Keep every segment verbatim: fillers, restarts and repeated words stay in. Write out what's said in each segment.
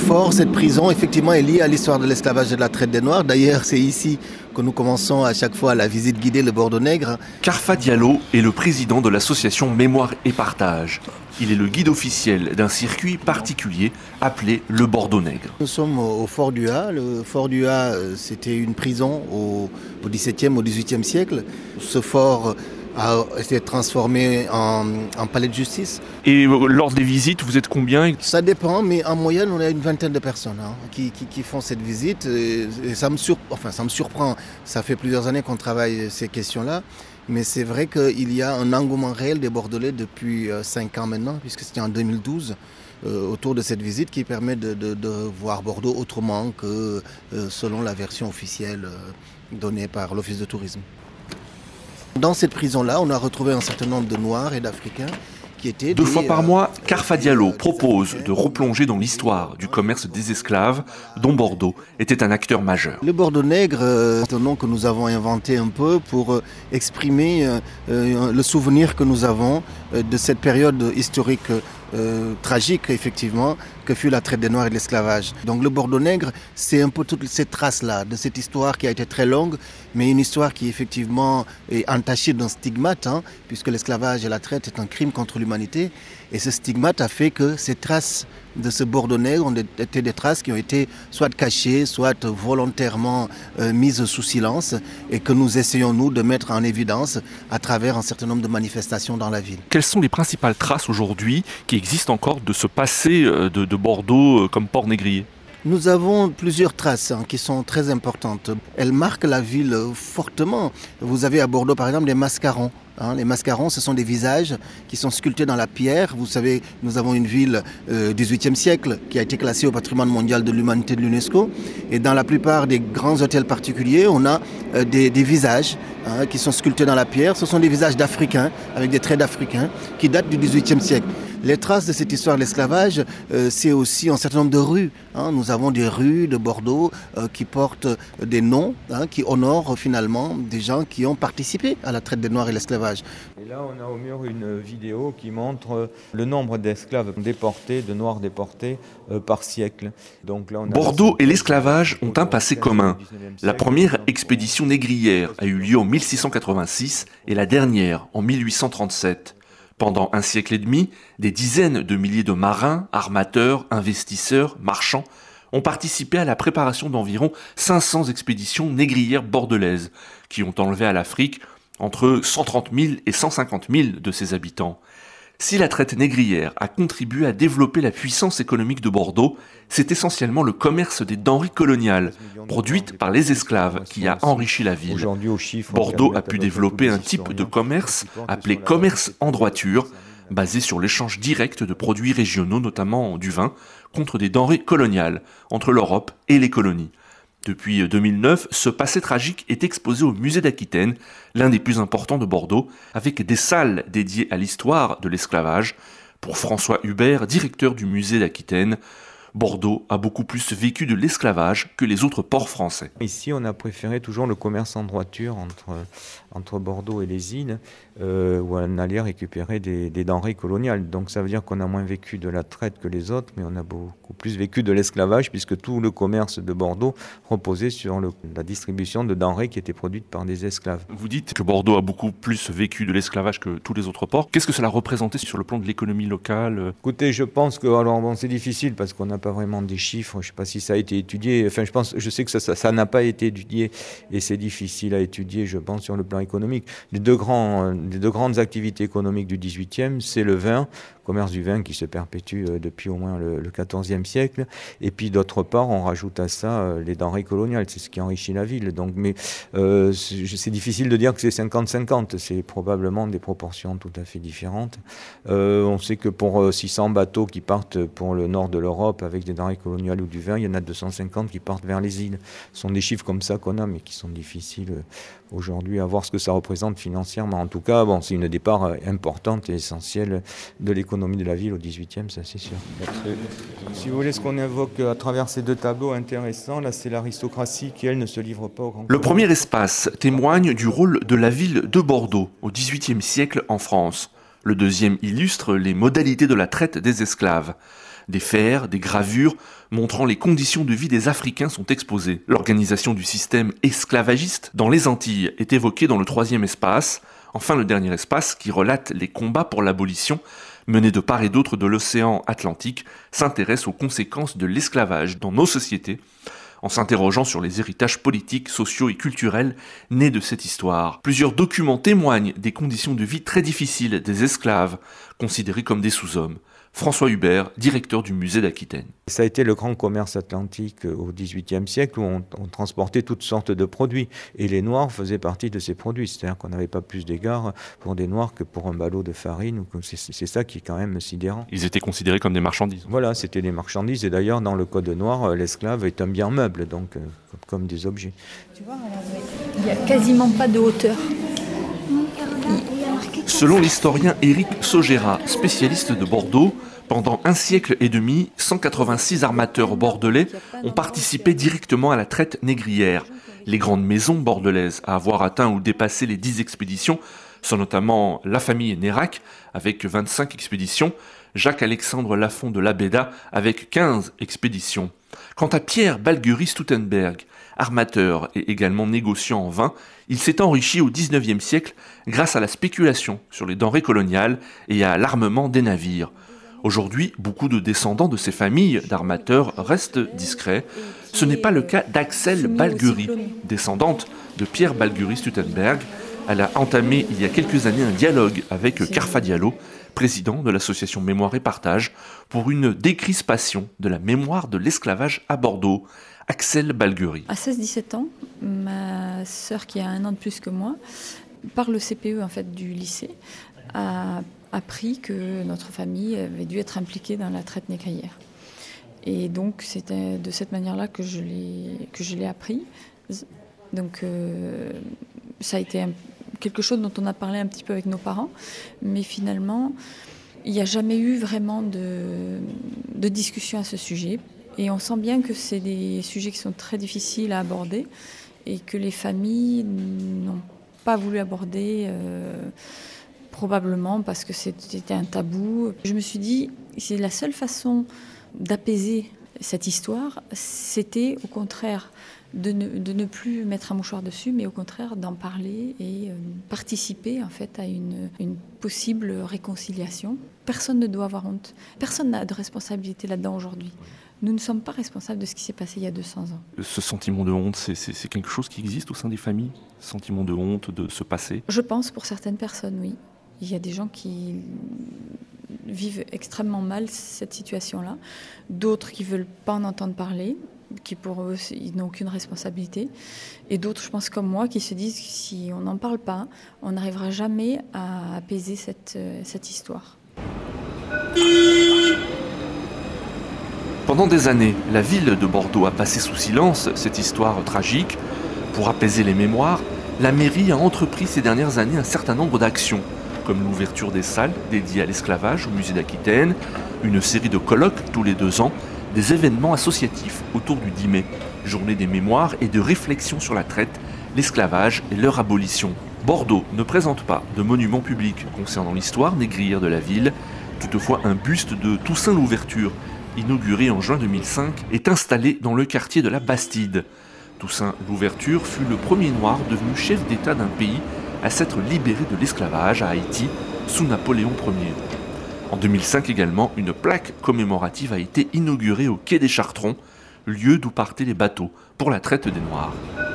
fort, cette prison, effectivement, est liée à l'histoire de l'esclavage et de la traite des Noirs. D'ailleurs, c'est ici que nous commençons à chaque fois la visite guidée, le Bordeaux Nègre. Kharfa Diallo est le président de l'association Mémoire et Partage. Il est le guide officiel d'un circuit particulier appelé le Bordeaux Nègre. Nous sommes au Fort du Ha. Le Fort du Ha, c'était une prison au, au dix-septième, au dix-huitième siècle. Ce fort a été transformé en, en palais de justice. Et lors des visites, vous êtes combien ? Ça dépend, mais en moyenne, on a une vingtaine de personnes hein, qui, qui, qui font cette visite. Et, et ça, me sur, enfin, ça me surprend. Ça fait plusieurs années qu'on travaille ces questions-là. Mais c'est vrai qu'il y a un engouement réel des Bordelais depuis cinq ans maintenant, puisque c'était en deux mille douze, euh, autour de cette visite qui permet de, de, de voir Bordeaux autrement que euh, selon la version officielle euh, donnée par l'Office de tourisme. Dans cette prison-là, on a retrouvé un certain nombre de Noirs et d'Africains qui étaient... Deux des, fois par euh, mois, Kharfa Diallo propose de replonger dans l'histoire du commerce des esclaves, dont Bordeaux était un acteur majeur. Le Bordeaux Nègre, euh, c'est un nom que nous avons inventé un peu pour euh, exprimer euh, euh, le souvenir que nous avons euh, de cette période historique euh, tragique, effectivement, que fut la traite des Noirs et de l'esclavage. Donc le Bordeaux Nègre, c'est un peu toutes ces traces-là, de cette histoire qui a été très longue, mais une histoire qui effectivement est entachée d'un stigmate, hein, puisque l'esclavage et la traite est un crime contre l'humanité. Et ce stigmate a fait que ces traces de ce Bordeaux Nègre ont été des traces qui ont été soit cachées, soit volontairement euh, mises sous silence et que nous essayons, nous, de mettre en évidence à travers un certain nombre de manifestations dans la ville. Quelles sont les principales traces aujourd'hui qui existent encore de ce passé de, de Bordeaux comme port négrier ? Nous avons plusieurs traces hein, qui sont très importantes. Elles marquent la ville fortement. Vous avez à Bordeaux, par exemple, des mascarons. Hein, les mascarons, ce sont des visages qui sont sculptés dans la pierre. Vous savez, nous avons une ville euh, dix-huitième siècle qui a été classée au patrimoine mondial de l'humanité de l'UNESCO. Et dans la plupart des grands hôtels particuliers, on a euh, des, des visages hein, qui sont sculptés dans la pierre. Ce sont des visages d'Africains, avec des traits d'Africains, qui datent du dix-huitième siècle. Les traces de cette histoire de l'esclavage, euh, c'est aussi un certain nombre de rues. Hein. Nous avons des rues de Bordeaux euh, qui portent des noms, hein, qui honorent finalement des gens qui ont participé à la traite des Noirs et l'esclavage. Et là, on a au mur une vidéo qui montre le nombre d'esclaves déportés, de Noirs déportés euh, par siècle. Donc là, on a Bordeaux et l'esclavage ont un passé commun. La première expédition négrière a eu lieu en mille six cent quatre-vingt-six et la dernière en mille huit cent trente-sept. Pendant un siècle et demi, des dizaines de milliers de marins, armateurs, investisseurs, marchands ont participé à la préparation d'environ cinq cents expéditions négrières bordelaises qui ont enlevé à l'Afrique entre cent trente mille et cent cinquante mille de ses habitants. Si la traite négrière a contribué à développer la puissance économique de Bordeaux, c'est essentiellement le commerce des denrées coloniales, produites par les esclaves, qui a enrichi la ville. Bordeaux a pu développer un type de commerce appelé commerce en droiture, basé sur l'échange direct de produits régionaux, notamment du vin, contre des denrées coloniales, entre l'Europe et les colonies. Depuis deux mille neuf, ce passé tragique est exposé au musée d'Aquitaine, l'un des plus importants de Bordeaux, avec des salles dédiées à l'histoire de l'esclavage. Pour François Hubert, directeur du musée d'Aquitaine, Bordeaux a beaucoup plus vécu de l'esclavage que les autres ports français. Ici, on a préféré toujours le commerce en droiture entre, entre Bordeaux et les îles, euh, où on allait récupérer des, des denrées coloniales. Donc ça veut dire qu'on a moins vécu de la traite que les autres, mais on a beaucoup plus vécu de l'esclavage, puisque tout le commerce de Bordeaux reposait sur le, la distribution de denrées qui étaient produites par des esclaves. Vous dites que Bordeaux a beaucoup plus vécu de l'esclavage que tous les autres ports. Qu'est-ce que cela représentait sur le plan de l'économie locale ? Écoutez, je pense que alors bon, c'est difficile parce qu'on n'a pas vraiment des chiffres. Je ne sais pas si ça a été étudié. Enfin, je pense, je sais que ça, ça, ça n'a pas été étudié et c'est difficile à étudier, je pense, sur le plan économique. Les deux grands, les deux grandes activités économiques du dix-huitième, c'est le vin, le commerce du vin qui se perpétue depuis au moins le, le quatorzième siècle. Et puis d'autre part, on rajoute à ça les denrées coloniales. C'est ce qui enrichit la ville. Donc, mais euh, c'est, c'est difficile de dire que c'est cinquante cinquante. C'est probablement des proportions tout à fait différentes. Euh, on sait que pour six cents bateaux qui partent pour le nord de l'Europe avec des denrées coloniales ou du vin, il y en a deux cent cinquante qui partent vers les îles. Ce sont des chiffres comme ça qu'on a, mais qui sont difficiles aujourd'hui à voir ce que ça représente financièrement. En tout cas, bon, c'est une des parts importantes et essentielles de l'économie de la ville au dix-huitième, ça c'est sûr. Si vous voulez, ce qu'on évoque à travers ces deux tableaux intéressants, là c'est l'aristocratie qui, elle, ne se livre pas au grand. Le premier espace témoigne du rôle de la ville de Bordeaux au dix-huitième siècle en France. Le deuxième illustre les modalités de la traite des esclaves. Des fers, des gravures montrant les conditions de vie des Africains sont exposées. L'organisation du système esclavagiste dans les Antilles est évoquée dans le troisième espace. Enfin, le dernier espace, qui relate les combats pour l'abolition menés de part et d'autre de l'océan Atlantique, s'intéresse aux conséquences de l'esclavage dans nos sociétés, en s'interrogeant sur les héritages politiques, sociaux et culturels nés de cette histoire. Plusieurs documents témoignent des conditions de vie très difficiles des esclaves, considérés comme des sous-hommes. François Hubert, directeur du musée d'Aquitaine. Ça a été le grand commerce atlantique au dix-huitième siècle où on, on transportait toutes sortes de produits. Et les Noirs faisaient partie de ces produits. C'est-à-dire qu'on n'avait pas plus d'égard pour des Noirs que pour un ballot de farine. C'est, c'est ça qui est quand même sidérant. Ils étaient considérés comme des marchandises. Voilà, c'était des marchandises. Et d'ailleurs, dans le code noir, l'esclave est un bien meuble, donc euh, comme, comme des objets. Tu vois, il n'y a quasiment pas de hauteur. Selon l'historien Éric Sogera, spécialiste de Bordeaux, pendant un siècle et demi, cent quatre-vingt-six armateurs bordelais ont participé directement à la traite négrière. Les grandes maisons bordelaises à avoir atteint ou dépassé les dix expéditions sont notamment la famille Nérac, avec vingt-cinq expéditions, Jacques-Alexandre Lafont de Labéda, avec quinze expéditions. Quant à Pierre Balguerie-Stoutenberg, armateur et également négociant en vin, il s'est enrichi au dix-neuvième siècle grâce à la spéculation sur les denrées coloniales et à l'armement des navires. Aujourd'hui, beaucoup de descendants de ces familles d'armateurs restent discrets. Ce n'est pas le cas d'Axelle Balguerie, descendante de Pierre Balguerie-Stoutenberg. Elle a entamé il y a quelques années un dialogue avec Carfa Diallo, président de l'association Mémoire et Partage, pour une décrispation de la mémoire de l'esclavage à Bordeaux. Axelle Balguerie. À seize dix-sept ans, ma sœur, qui a un an de plus que moi, par le C P E en fait, du lycée, a appris que notre famille avait dû être impliquée dans la traite négrière. Et donc, c'était de cette manière-là que je l'ai, que je l'ai appris. Donc, euh, ça a été un, quelque chose dont on a parlé un petit peu avec nos parents. Mais finalement, il n'y a jamais eu vraiment de, de discussion à ce sujet. Et on sent bien que c'est des sujets qui sont très difficiles à aborder et que les familles n'ont pas voulu aborder, euh, probablement parce que c'était un tabou. Je me suis dit, c'est la seule façon d'apaiser cette histoire, c'était au contraire de ne, de ne plus mettre un mouchoir dessus, mais au contraire d'en parler et euh, participer en fait à une, une possible réconciliation. Personne ne doit avoir honte. Personne n'a de responsabilité là-dedans aujourd'hui. Nous ne sommes pas responsables de ce qui s'est passé il y a deux cents ans. Ce sentiment de honte, c'est, c'est, c'est quelque chose qui existe au sein des familles ? Ce sentiment de honte de ce passé ? Je pense pour certaines personnes, oui. Il y a des gens qui vivent extrêmement mal cette situation-là. D'autres qui ne veulent pas en entendre parler, qui pour eux, ils n'ont aucune responsabilité. Et d'autres, je pense comme moi, qui se disent que si on n'en parle pas, on n'arrivera jamais à apaiser cette, cette histoire. Pendant des années, la ville de Bordeaux a passé sous silence cette histoire tragique. Pour apaiser les mémoires, la mairie a entrepris ces dernières années un certain nombre d'actions, comme l'ouverture des salles dédiées à l'esclavage au musée d'Aquitaine, une série de colloques tous les deux ans, des événements associatifs autour du dix mai, journée des mémoires et de réflexion sur la traite, l'esclavage et leur abolition. Bordeaux ne présente pas de monument public concernant l'histoire négrière de la ville. Toutefois, un buste de Toussaint Louverture, inauguré en juin deux mille cinq, est installé dans le quartier de la Bastide. Toussaint Louverture fut le premier noir devenu chef d'État d'un pays à s'être libéré de l'esclavage à Haïti sous Napoléon Ier. En deux mille cinq également, une plaque commémorative a été inaugurée au quai des Chartrons, lieu d'où partaient les bateaux pour la traite des Noirs.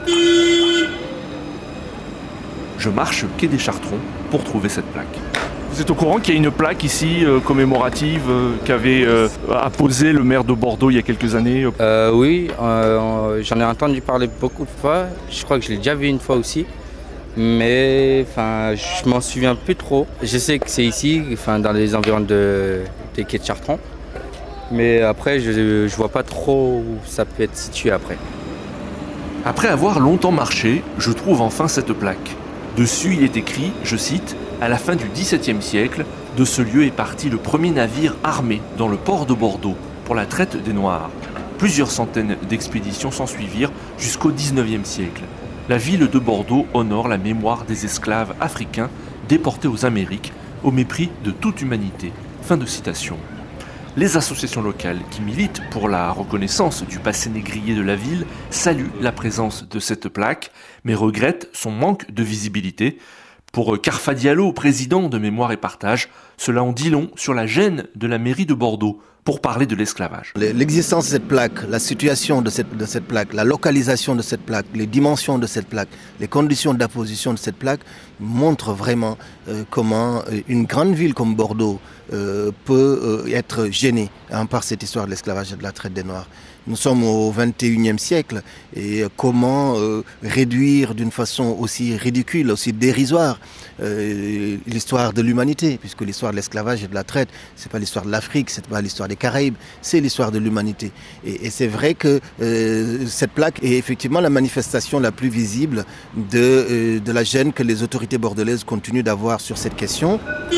Je marche au quai des Chartrons pour trouver cette plaque. Vous êtes au courant qu'il y a une plaque ici euh, commémorative euh, qu'avait euh, apposée le maire de Bordeaux il y a quelques années euh, Oui, euh, j'en ai entendu parler beaucoup de fois. Je crois que je l'ai déjà vu une fois aussi. Mais enfin, je m'en souviens plus trop. Je sais que c'est ici, enfin, dans les environs de, des quais de Chartrons. Mais après, je ne vois pas trop où ça peut être situé après. Après avoir longtemps marché, je trouve enfin cette plaque. Dessus, il est écrit, je cite, « À la fin du dix-septième siècle, de ce lieu est parti le premier navire armé dans le port de Bordeaux pour la traite des Noirs. Plusieurs centaines d'expéditions s'ensuivirent jusqu'au dix-neuvième siècle. La ville de Bordeaux honore la mémoire des esclaves africains déportés aux Amériques au mépris de toute humanité. » Fin de citation. Les associations locales qui militent pour la reconnaissance du passé négrier de la ville saluent la présence de cette plaque, mais regrettent son manque de visibilité. Pour Carfa Diallo, président de Mémoire et Partage, cela en dit long sur la gêne de la mairie de Bordeaux pour parler de l'esclavage. L'existence de cette plaque, la situation de cette, de cette plaque, la localisation de cette plaque, les dimensions de cette plaque, les conditions d'apposition de cette plaque montrent vraiment euh, comment une grande ville comme Bordeaux euh, peut euh, être gênée hein, par cette histoire de l'esclavage et de la traite des Noirs. Nous sommes au vingt et unième siècle et comment euh, réduire d'une façon aussi ridicule, aussi dérisoire euh, l'histoire de l'humanité, puisque l'histoire de l'esclavage et de la traite, c'est pas l'histoire de l'Afrique, c'est pas l'histoire des Caraïbes, c'est l'histoire de l'humanité. Et, et c'est vrai que euh, cette plaque est effectivement la manifestation la plus visible de, euh, de la gêne que les autorités bordelaises continuent d'avoir sur cette question.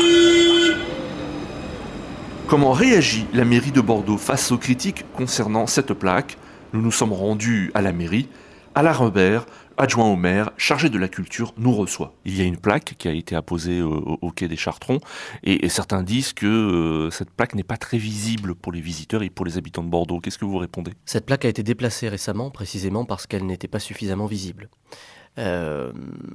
Comment réagit la mairie de Bordeaux face aux critiques concernant cette plaque ? Nous nous sommes rendus à la mairie. Alain Robert, adjoint au maire, chargé de la culture, nous reçoit. Il y a une plaque qui a été apposée au, au quai des Chartrons et, et certains disent que euh, cette plaque n'est pas très visible pour les visiteurs et pour les habitants de Bordeaux. Qu'est-ce que vous répondez ? Cette plaque a été déplacée récemment précisément parce qu'elle n'était pas suffisamment visible. Euh,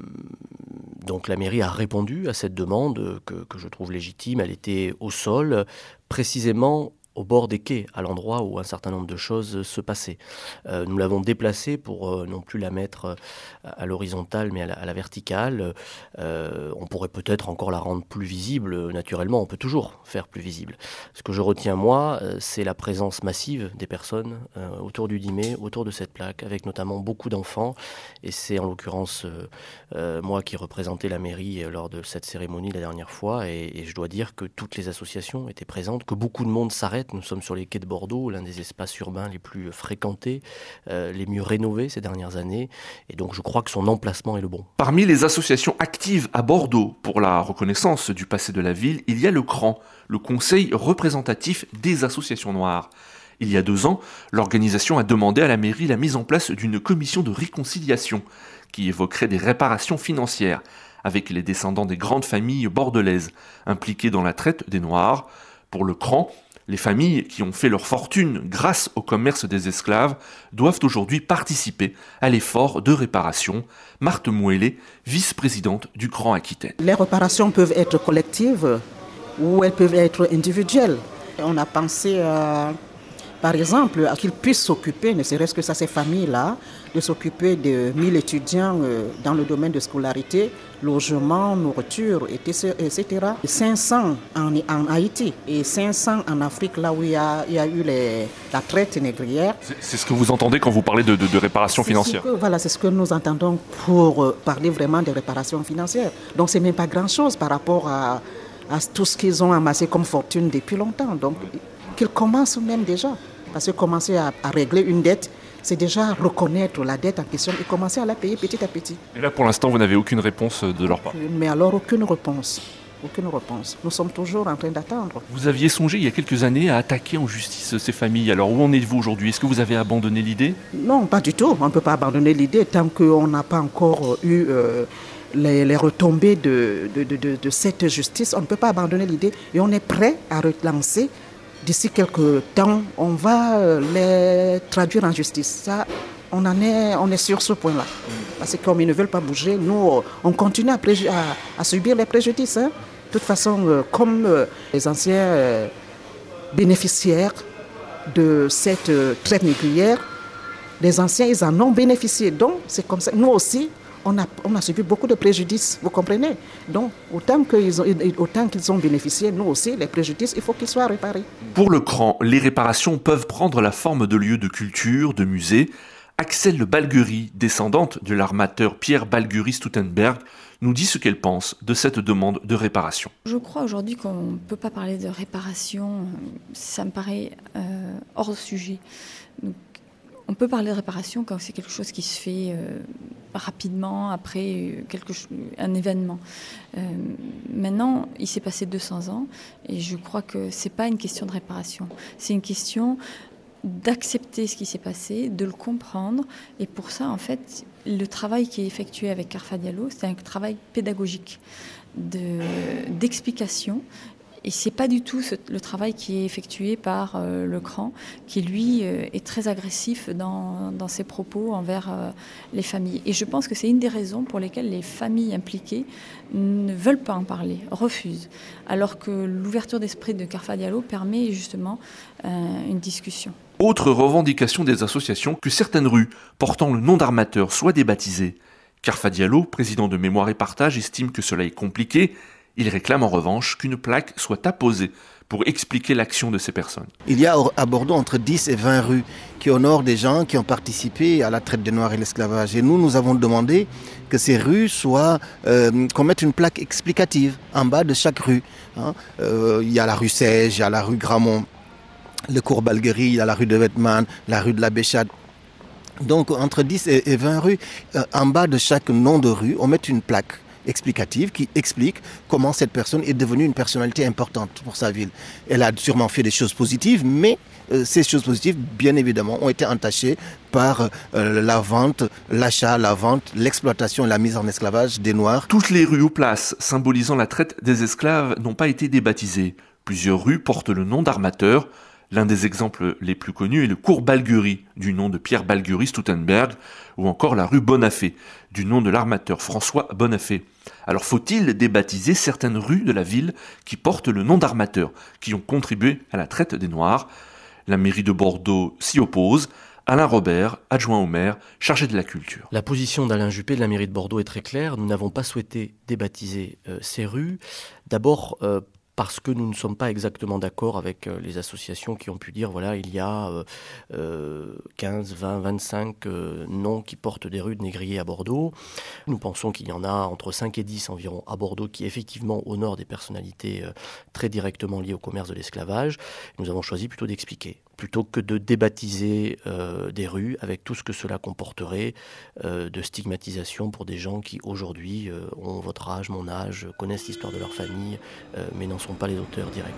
donc la mairie a répondu à cette demande que, que je trouve légitime. Elle était au sol, précisément au bord des quais, à l'endroit où un certain nombre de choses se passaient. Euh, nous l'avons déplacée pour euh, non plus la mettre euh, à l'horizontale, mais à la, à la verticale. Euh, on pourrait peut-être encore la rendre plus visible. Naturellement, on peut toujours faire plus visible. Ce que je retiens, moi, euh, c'est la présence massive des personnes euh, autour du dix mai, autour de cette plaque, avec notamment beaucoup d'enfants. Et c'est en l'occurrence euh, euh, moi qui représentais la mairie lors de cette cérémonie la dernière fois. Et, et je dois dire que toutes les associations étaient présentes, que beaucoup de monde s'arrête. Nous sommes sur les quais de Bordeaux, l'un des espaces urbains les plus fréquentés, euh, les mieux rénovés ces dernières années. Et donc je crois que son emplacement est le bon. Parmi les associations actives à Bordeaux pour la reconnaissance du passé de la ville, il y a le C R A N, le Conseil représentatif des associations noires. Il y a deux ans, l'organisation a demandé à la mairie la mise en place d'une commission de réconciliation qui évoquerait des réparations financières avec les descendants des grandes familles bordelaises impliquées dans la traite des Noirs. Pour le C R A N, les familles qui ont fait leur fortune grâce au commerce des esclaves doivent aujourd'hui participer à l'effort de réparation. Marthe Mouellet, vice-présidente du C R A N Aquitaine. Les réparations peuvent être collectives ou elles peuvent être individuelles. On a pensé, euh, par exemple, à qu'ils puissent s'occuper, ne serait-ce que ça, ces familles-là, de s'occuper de mille étudiants euh, dans le domaine de scolarité, logement, nourriture, et cetera. cinq cents en, en Haïti et cinq cents en Afrique, là où il y a, il y a eu les, la traite négrière. C'est, c'est ce que vous entendez quand vous parlez de, de, de réparation c'est financière. que, Voilà, c'est ce que nous entendons pour euh, parler vraiment de réparation financière. Donc, c'est même pas grand-chose par rapport à, à tout ce qu'ils ont amassé comme fortune depuis longtemps. Donc, qu'ils commencent même déjà. Parce que commencer à, à régler une dette, c'est déjà reconnaître la dette en question et commencer à la payer petit à petit. Et là, pour l'instant, vous n'avez aucune réponse de leur part. Mais alors, aucune réponse. Aucune réponse. Nous sommes toujours en train d'attendre. Vous aviez songé, il y a quelques années, à attaquer en justice ces familles. Alors, où en êtes-vous aujourd'hui ? Est-ce que vous avez abandonné l'idée ? Non, pas du tout. On ne peut pas abandonner l'idée tant qu'on n'a pas encore eu euh, les, les retombées de, de, de, de, de cette justice. On ne peut pas abandonner l'idée et on est prêt à relancer. D'ici quelques temps, on va les traduire en justice. Ça, on en est, on est sur ce point-là. Parce que comme ils ne veulent pas bouger, nous, on continue à, préju- à, à subir les préjudices. Hein. De toute façon, euh, comme euh, les anciens euh, bénéficiaires de cette euh, traite négrière, les anciens, ils en ont bénéficié. Donc, c'est comme ça. Nous aussi, On a, on a subi beaucoup de préjudices, vous comprenez ? Donc, autant qu'ils ont, autant qu'ils ont bénéficié, nous aussi, les préjudices, il faut qu'ils soient réparés. Pour le C R A N, les réparations peuvent prendre la forme de lieux de culture, de musées. Axelle Balguerie, descendante de l'armateur Pierre Balguerie-Stoutenberg, nous dit ce qu'elle pense de cette demande de réparation. Je crois aujourd'hui qu'on ne peut pas parler de réparation, ça me paraît euh, hors sujet. Donc, on peut parler de réparation quand c'est quelque chose qui se fait euh, rapidement après quelque, un événement. Euh, maintenant, il s'est passé deux cents ans et je crois que ce n'est pas une question de réparation. C'est une question d'accepter ce qui s'est passé, de le comprendre. Et pour ça, en fait, le travail qui est effectué avec Carfa Diallo, c'est un travail pédagogique, de, d'explication. Et c'est pas du tout ce, le travail qui est effectué par euh, le C R A N, qui lui euh, est très agressif dans, dans ses propos envers euh, les familles. Et je pense que c'est une des raisons pour lesquelles les familles impliquées ne veulent pas en parler, refusent. Alors que l'ouverture d'esprit de Carfa Diallo permet justement euh, une discussion. Autre revendication des associations, que certaines rues portant le nom d'armateurs soient débaptisées. Carfa Diallo, président de Mémoire et Partage, estime que cela est compliqué. Il réclame en revanche qu'une plaque soit apposée pour expliquer l'action de ces personnes. Il y a à Bordeaux entre dix et vingt rues qui honorent des gens qui ont participé à la traite des Noirs et l'esclavage. Et nous, nous avons demandé que ces rues soient, euh, qu'on mette une plaque explicative en bas de chaque rue. Hein. Euh, il y a la rue Sège, il y a la rue Gramont, le cours Balguerie, il y a la rue de Wettmann, la rue de la Béchade. Donc entre dix et vingt rues, euh, en bas de chaque nom de rue, on met une plaque explicative qui explique comment cette personne est devenue une personnalité importante pour sa ville. Elle a sûrement fait des choses positives, mais euh, ces choses positives, bien évidemment, ont été entachées par euh, la vente, l'achat, la vente, l'exploitation et la mise en esclavage des Noirs. Toutes les rues ou places symbolisant la traite des esclaves n'ont pas été débaptisées. Plusieurs rues portent le nom d'armateurs. L'un des exemples les plus connus est le cours Balguerie, du nom de Pierre Balguerie Stoutenberg, ou encore la rue Bonafé, du nom de l'armateur François Bonafé. Alors faut-il débaptiser certaines rues de la ville qui portent le nom d'armateurs, qui ont contribué à la traite des Noirs? La mairie de Bordeaux s'y oppose. Alain Robert, adjoint au maire, chargé de la culture. La position d'Alain Juppé de la mairie de Bordeaux est très claire. Nous n'avons pas souhaité débaptiser euh, ces rues. D'abord, euh, parce que nous ne sommes pas exactement d'accord avec euh, les associations qui ont pu dire, voilà, il y a euh, euh, quinze, vingt, vingt-cinq euh, noms qui portent des rues de négriers à Bordeaux. Nous pensons qu'il y en a entre cinq et dix environ à Bordeaux qui effectivement honorent des personnalités euh, très directement liées au commerce de l'esclavage. Nous avons choisi plutôt d'expliquer, plutôt que de débaptiser euh, des rues avec tout ce que cela comporterait euh, de stigmatisation pour des gens qui aujourd'hui euh, ont votre âge, mon âge, connaissent l'histoire de leur famille, euh, mais n'en sont pas les auteurs directs.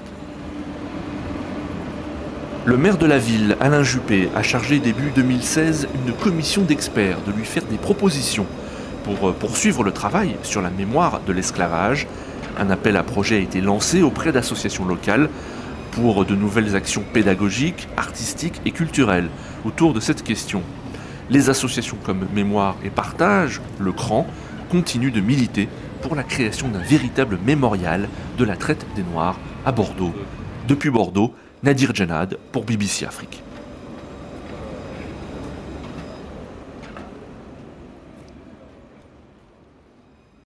Le maire de la ville, Alain Juppé, a chargé début deux mille seize une commission d'experts de lui faire des propositions pour poursuivre le travail sur la mémoire de l'esclavage. Un appel à projet a été lancé auprès d'associations locales pour de nouvelles actions pédagogiques, artistiques et culturelles autour de cette question. Les associations comme Mémoire et Partage, le C R A N, continuent de militer pour la création d'un véritable mémorial de la traite des Noirs à Bordeaux. Depuis Bordeaux, Nadir Djenad pour B B C Afrique.